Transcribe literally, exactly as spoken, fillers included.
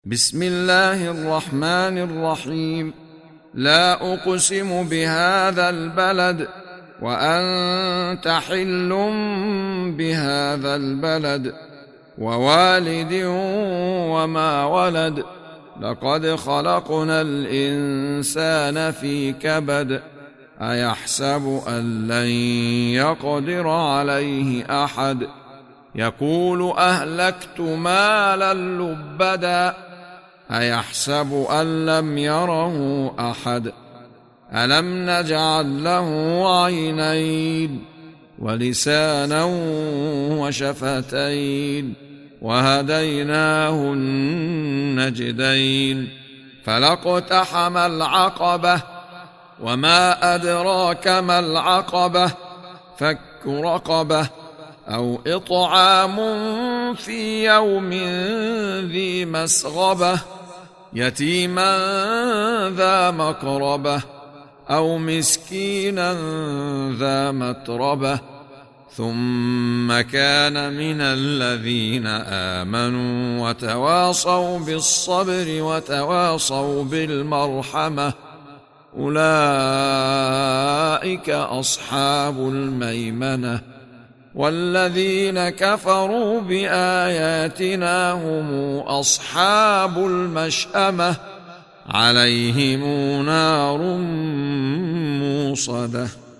بسم الله الرحمن الرحيم. لا أقسم بهذا البلد وأنت حل بهذا البلد ووالد وما ولد. لقد خلقنا الإنسان في كبد. أيحسب أن لن يقدر عليه أحد. يقول أهلكت مالا لبدا. أيحسب أن لم يره أحد. ألم نجعل له عينين ولسانا وشفتين وهديناه النجدين. فلاقتحم العقبة وما أدراك ما العقبة. فك رقبة أو إطعام في يوم ذي مسغبة يتيما ذا مقربة أو مسكينا ذا متربة ثم كان من الذين آمنوا وتواصوا بالصبر وتواصوا بالمرحمة. أولئك أصحاب الميمنة. والذين كفروا بآياتنا هم أصحاب المشأمة. عليهم نار موصدة.